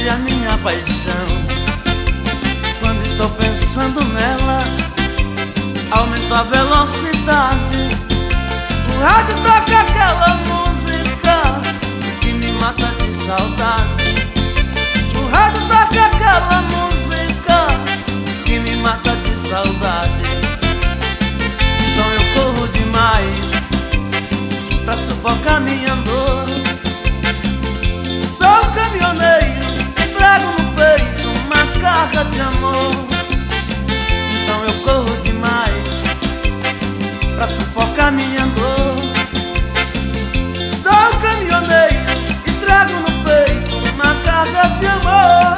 cresce a minha paixão. Quando estou pensando nela, aumento a velocidade. O rádio toca aquela música que me mata de saudade. O rádio toca aquela música que me mata de saudade. Então eu corro demais pra sufocar minha dor. Sou caminhoneiro e trago no peito uma carga de amor. Então eu corro demais pra sufocar minha dor. Sou caminhoneiro e trago no peito uma carga de amor.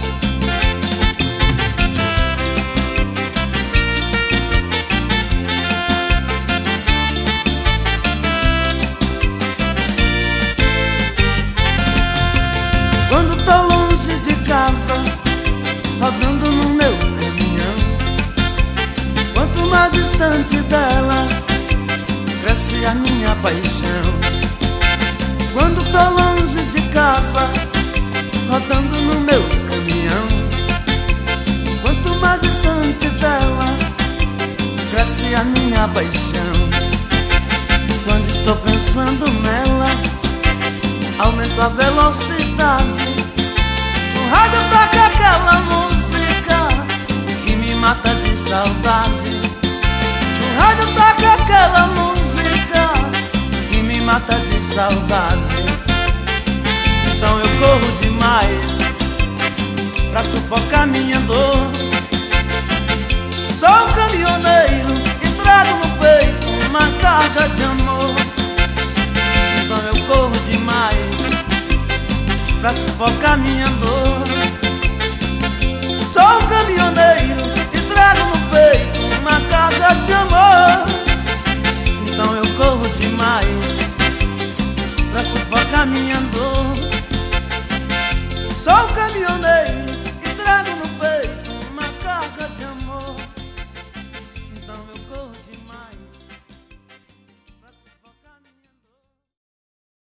Quando tô longe de casa, rodando no meu caminhão, quanto mais distante dela, cresce a minha paixão. Quando tô longe de casa, rodando no meu caminhão, quanto mais distante dela, cresce a minha paixão. Quando estou pensando nela, aumento a velocidade. O rádio toca aquela música que me mata de saudade. O rádio toca aquela música que me mata de saudade. Então eu corro demais pra sufocar minha dor. Sou caminhoneiro e trago no peito uma carga de amor. Então eu corro demais pra sufocar minha dor. Sou caminhoneiro e trago no peito uma carga de amor. Então eu corro demais pra sufocar minha dor. Sou caminhoneiro e trago no peito uma carga de amor.